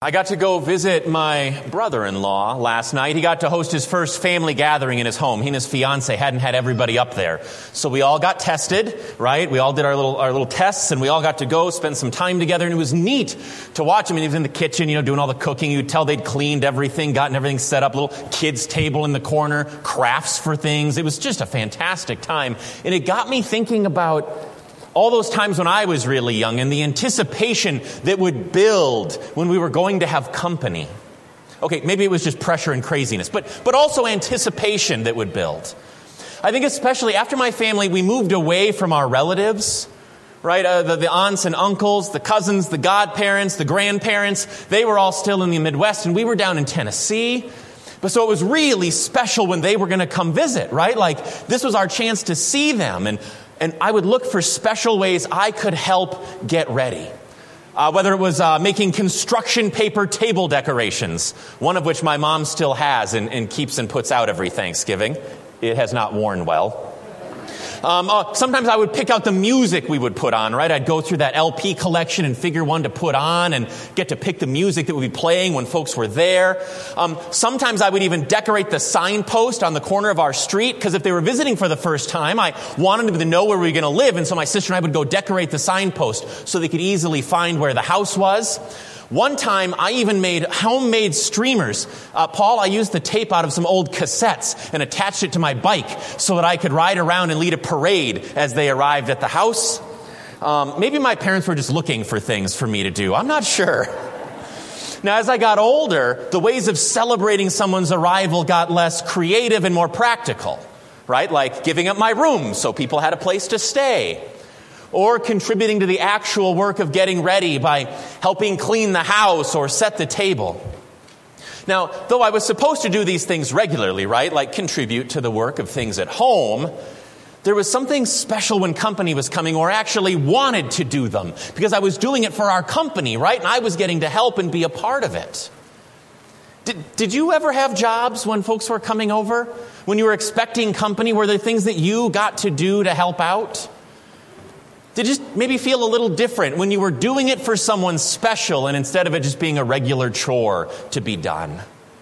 I got to go visit my brother-in-law last night. He got to host his first family gathering in his home. He and his fiance hadn't had everybody up there. So we all got tested, right? We all did our little tests, and we all got to go spend some time together. And it was neat to watch him. And he was in the kitchen, doing all the cooking. You'd tell they'd cleaned everything, gotten everything set up, little kids' table in the corner, crafts for things. It was just a fantastic time. And it got me thinking about all those times when I was really young and the anticipation that would build when we were going to have company. Okay, maybe it was just pressure and craziness, but also anticipation that would build. I think especially after my family, we moved away from our relatives, right? The aunts and uncles, the cousins, the godparents, the grandparents, they were all still in the Midwest, and we were down in Tennessee. But so it was really special when they were going to come visit, right? Like, this was our chance to see them, and I would look for special ways I could help get ready. Whether it was making construction paper table decorations, one of which my mom still has and keeps and puts out every Thanksgiving. It has not worn well. Sometimes I would pick out the music we would put on, right? I'd go through that LP collection and figure one to put on and get to pick the music that would be playing when folks were there. Sometimes I would even decorate the signpost on the corner of our street, because if they were visiting for the first time, I wanted them to know where we were going to live, and so my sister and I would go decorate the signpost so they could easily find where the house was. One time, I even made homemade streamers. Paul, I used the tape out of some old cassettes and attached it to my bike so that I could ride around and lead a parade as they arrived at the house. Maybe my parents were just looking for things for me to do. I'm not sure. Now, as I got older, the ways of celebrating someone's arrival got less creative and more practical, right? Like giving up my room so people had a place to stay, or contributing to the actual work of getting ready by helping clean the house or set the table. Now, though I was supposed to do these things regularly, right, like contribute to the work of things at home, there was something special when company was coming, or actually wanted to do them, because I was doing it for our company, right, and I was getting to help and be a part of it. Did you ever have jobs when folks were coming over? When you were expecting company, were there things that you got to do to help out? Did it just maybe feel a little different when you were doing it for someone special and instead of it just being a regular chore to be done?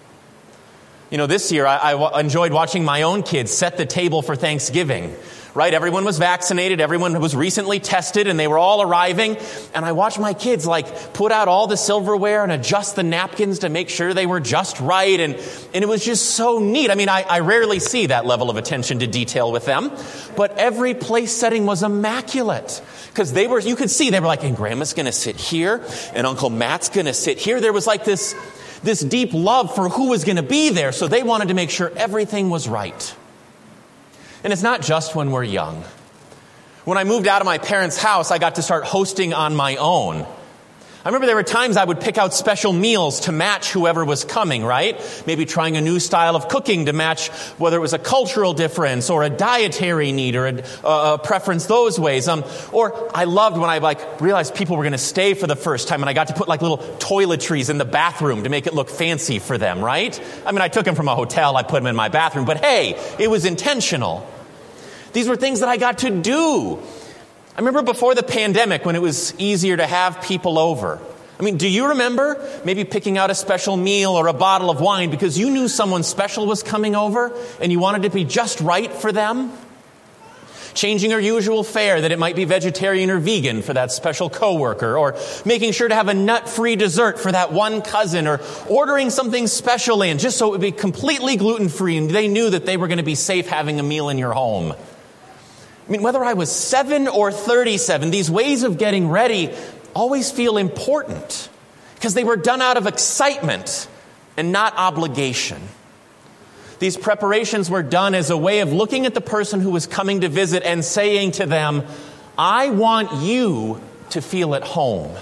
This year I enjoyed watching my own kids set the table for Thanksgiving, right? Everyone was vaccinated, everyone was recently tested, and they were all arriving. And I watched my kids put out all the silverware and adjust the napkins to make sure they were just right. And it was just so neat. I mean, I rarely see that level of attention to detail with them, but every place setting was immaculate. Because you could see they were like, and Grandma's going to sit here, and Uncle Matt's going to sit here. There was this deep love for who was going to be there, so they wanted to make sure everything was right. And it's not just when we're young. When I moved out of my parents' house, I got to start hosting on my own. I remember there were times I would pick out special meals to match whoever was coming, right? Maybe trying a new style of cooking to match whether it was a cultural difference or a dietary need or a preference those ways. Or I loved when I realized people were going to stay for the first time, and I got to put little toiletries in the bathroom to make it look fancy for them, right? I mean, I took them from a hotel, I put them in my bathroom, but hey, it was intentional. These were things that I got to do. I remember before the pandemic when it was easier to have people over. I mean, do you remember maybe picking out a special meal or a bottle of wine because you knew someone special was coming over and you wanted it to be just right for them? Changing your usual fare that it might be vegetarian or vegan for that special coworker, or making sure to have a nut-free dessert for that one cousin, or ordering something special in just so it would be completely gluten-free and they knew that they were going to be safe having a meal in your home. I mean, whether I was 7 or 37, these ways of getting ready always feel important because they were done out of excitement and not obligation. These preparations were done as a way of looking at the person who was coming to visit and saying to them, I want you to feel at home.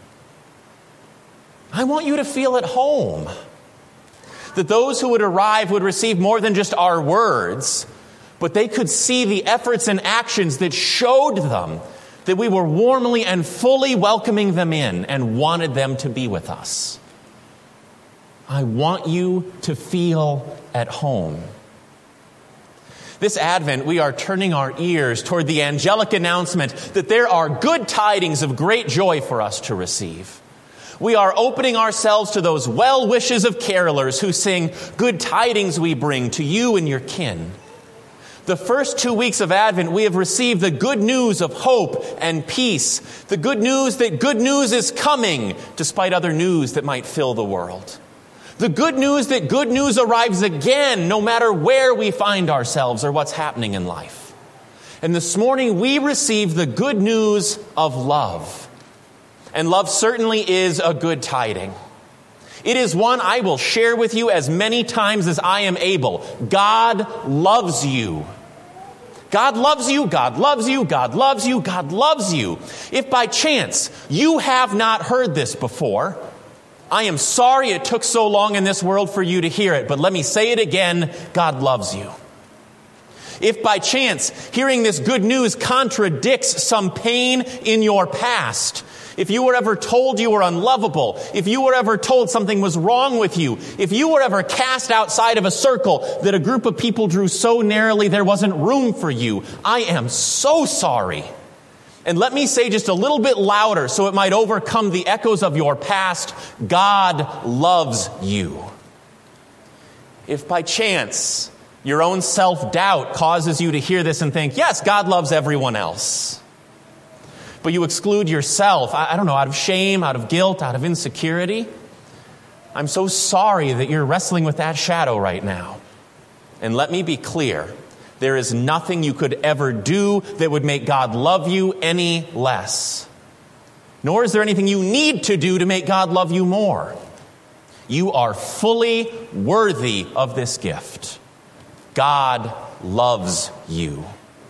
I want you to feel at home. That those who would arrive would receive more than just our words, but they could see the efforts and actions that showed them that we were warmly and fully welcoming them in and wanted them to be with us. I want you to feel at home. This Advent, we are turning our ears toward the angelic announcement that there are good tidings of great joy for us to receive. We are opening ourselves to those well wishes of carolers who sing, "Good tidings we bring to you and your kin." The first 2 weeks of Advent, we have received the good news of hope and peace. The good news that good news is coming, despite other news that might fill the world. The good news that good news arrives again, no matter where we find ourselves or what's happening in life. And this morning, we receive the good news of love. And love certainly is a good tiding. It is one I will share with you as many times as I am able. God loves you. God loves you, God loves you, God loves you, God loves you. If by chance you have not heard this before, I am sorry it took so long in this world for you to hear it, but let me say it again, God loves you. If by chance hearing this good news contradicts some pain in your past, if you were ever told you were unlovable, if you were ever told something was wrong with you, if you were ever cast outside of a circle that a group of people drew so narrowly there wasn't room for you, I am so sorry. And let me say just a little bit louder so it might overcome the echoes of your past, God loves you. If by chance your own self-doubt causes you to hear this and think, yes, God loves everyone else, but you exclude yourself, I don't know, out of shame, out of guilt, out of insecurity, I'm so sorry that you're wrestling with that shadow right now. And let me be clear, there is nothing you could ever do that would make God love you any less. Nor is there anything you need to do to make God love you more. You are fully worthy of this gift. God loves you.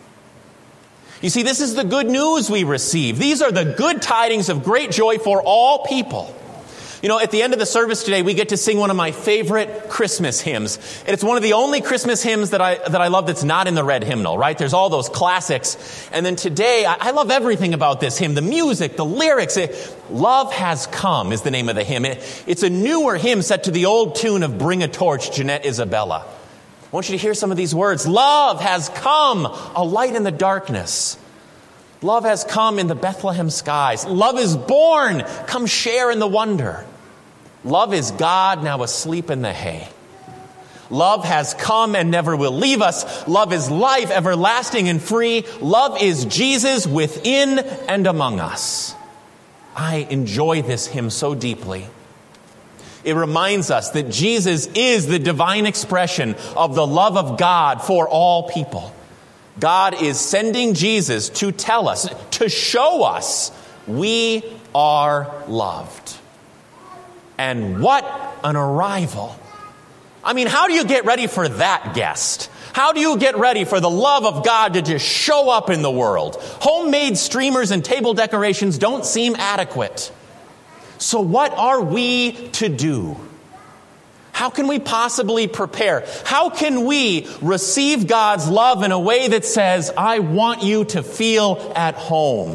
You see, this is the good news we receive. These are the good tidings of great joy for all people. You know, at the end of the service today, we get to sing one of my favorite Christmas hymns. And it's one of the only Christmas hymns that I love that's not in the red hymnal, right? There's all those classics. And then today, I love everything about this hymn. The music, the lyrics. Love Has Come is the name of the hymn. It's a newer hymn set to the old tune of Bring a Torch, Jeanette Isabella. I want you to hear some of these words. Love has come, a light in the darkness. Love has come in the Bethlehem skies. Love is born, come share in the wonder. Love is God now asleep in the hay. Love has come and never will leave us. Love is life, everlasting and free. Love is Jesus within and among us. I enjoy this hymn so deeply. It reminds us that Jesus is the divine expression of the love of God for all people. God is sending Jesus to tell us, to show us we are loved. And what an arrival. I mean, how do you get ready for that guest? How do you get ready for the love of God to just show up in the world? Homemade streamers and table decorations don't seem adequate. So what are we to do? How can we possibly prepare? How can we receive God's love in a way that says, I want you to feel at home?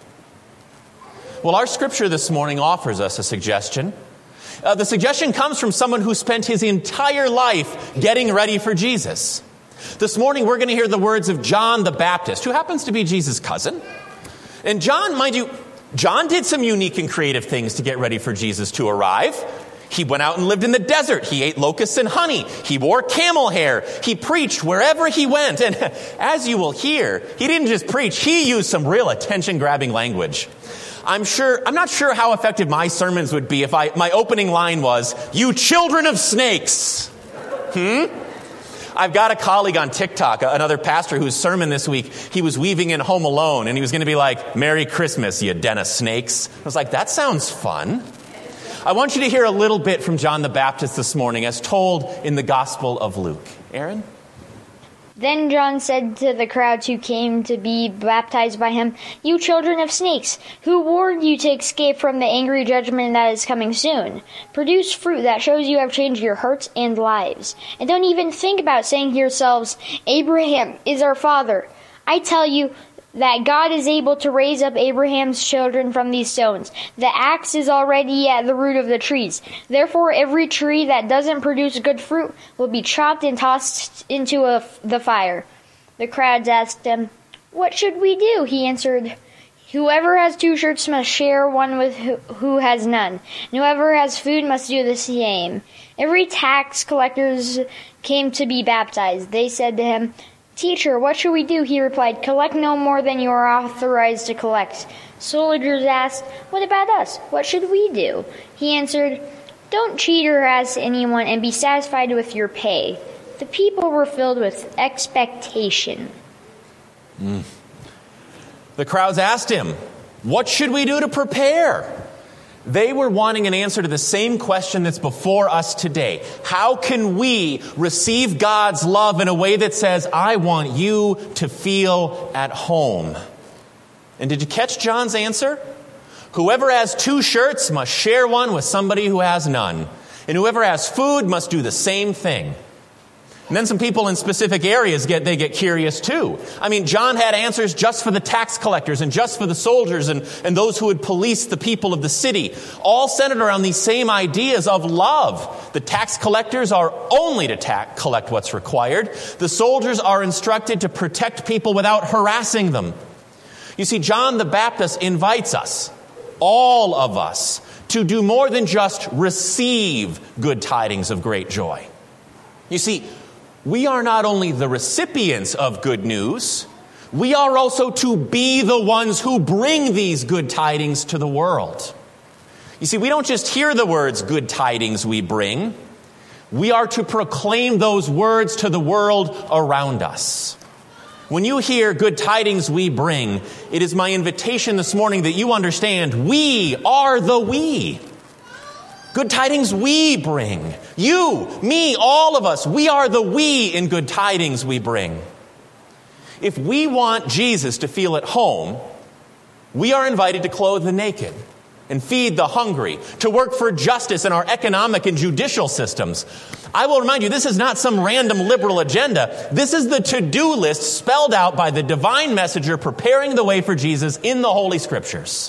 Well, our scripture this morning offers us a suggestion. The suggestion comes from someone who spent his entire life getting ready for Jesus. This morning, we're going to hear the words of John the Baptist, who happens to be Jesus' cousin. And John, mind you, John did some unique and creative things to get ready for Jesus to arrive. He went out and lived in the desert. He ate locusts and honey. He wore camel hair. He preached wherever he went. And as you will hear, he didn't just preach. He used some real attention-grabbing language. I'm not sure how effective my sermons would be if my opening line was, "You children of snakes." I've got a colleague on TikTok, another pastor whose sermon this week, he was weaving in Home Alone, and he was going to be like, "Merry Christmas, you den of snakes." I was like, that sounds fun. I want you to hear a little bit from John the Baptist this morning as told in the Gospel of Luke. Aaron? Then John said to the crowds who came to be baptized by him, "You children of snakes, who warned you to escape from the angry judgment that is coming soon? Produce fruit that shows you have changed your hearts and lives. And don't even think about saying to yourselves, 'Abraham is our father.' I tell you that God is able to raise up Abraham's children from these stones. The axe is already at the root of the trees. Therefore, every tree that doesn't produce good fruit will be chopped and tossed into the fire." The crowds asked him, "What should we do?" He answered, Whoever has 2 shirts must share one with who has none, and whoever has food must do the same. Every tax collectors came to be baptized. They said to him, "Teacher, what should we do?" He replied, "Collect no more than you are authorized to collect." Soldiers asked, "What about us? What should we do?" He answered, "Don't cheat or harass anyone, and be satisfied with your pay." The people were filled with expectation. The crowds asked him, "What should we do to prepare?" They were wanting an answer to the same question that's before us today. How can we receive God's love in a way that says, "I want you to feel at home"? And did you catch John's answer? Whoever has 2 shirts must share one with somebody who has none. And whoever has food must do the same thing. And then some people in specific areas get curious too. I mean, John had answers just for the tax collectors and just for the soldiers and those who would police the people of the city, all centered around these same ideas of love. The tax collectors are only to collect what's required. The soldiers are instructed to protect people without harassing them. You see, John the Baptist invites us, all of us, to do more than just receive good tidings of great joy. You see, we are not only the recipients of good news, we are also to be the ones who bring these good tidings to the world. You see, we don't just hear the words, "good tidings we bring." We are to proclaim those words to the world around us. When you hear "good tidings we bring," it is my invitation this morning that you understand we are the we. Good tidings we bring. You, me, all of us, we are the we in good tidings we bring. If we want Jesus to feel at home, we are invited to clothe the naked and feed the hungry, to work for justice in our economic and judicial systems. I will remind you, this is not some random liberal agenda. This is the to-do list spelled out by the divine messenger preparing the way for Jesus in the Holy Scriptures.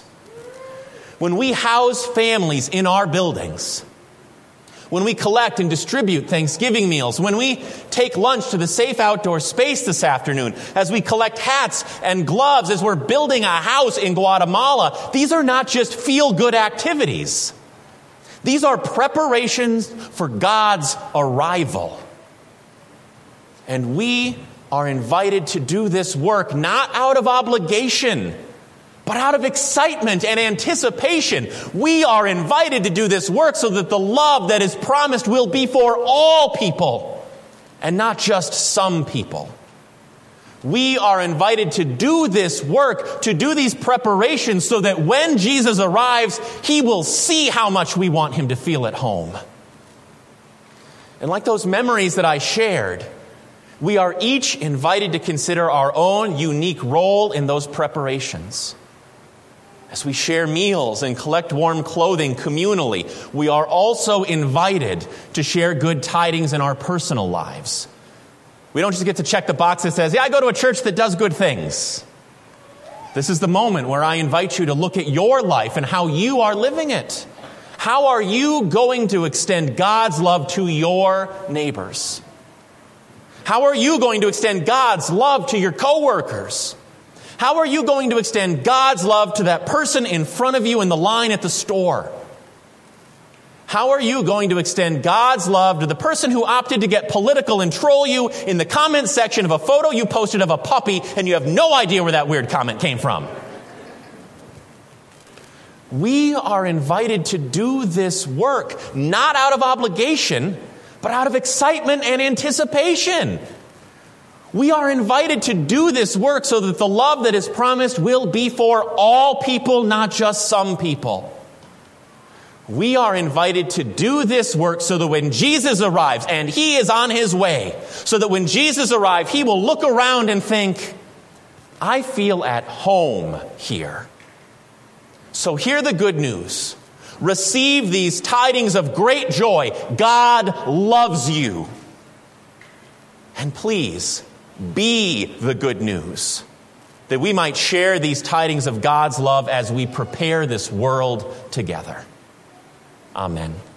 When we house families in our buildings, when we collect and distribute Thanksgiving meals, when we take lunch to the safe outdoor space this afternoon, as we collect hats and gloves as we're building a house in Guatemala, these are not just feel-good activities. These are preparations for God's arrival. And we are invited to do this work not out of obligation, but out of excitement and anticipation. We are invited to do this work so that the love that is promised will be for all people and not just some people. We are invited to do this work, to do these preparations so that when Jesus arrives, he will see how much we want him to feel at home. And like those memories that I shared, we are each invited to consider our own unique role in those preparations. As we share meals and collect warm clothing communally, we are also invited to share good tidings in our personal lives. We don't just get to check the box that says, "Yeah, I go to a church that does good things." This is the moment where I invite you to look at your life and how you are living it. How are you going to extend God's love to your neighbors? How are you going to extend God's love to your coworkers? How are you going to extend God's love to that person in front of you in the line at the store? How are you going to extend God's love to the person who opted to get political and troll you in the comment section of a photo you posted of a puppy and you have no idea where that weird comment came from? We are invited to do this work, not out of obligation, but out of excitement and anticipation. We are invited to do this work so that the love that is promised will be for all people, not just some people. We are invited to do this work so that when Jesus arrives, and he is on his way, so that when Jesus arrives, he will look around and think, "I feel at home here." So hear the good news. Receive these tidings of great joy. God loves you. And please, be the good news, that we might share these tidings of God's love as we prepare this world together. Amen.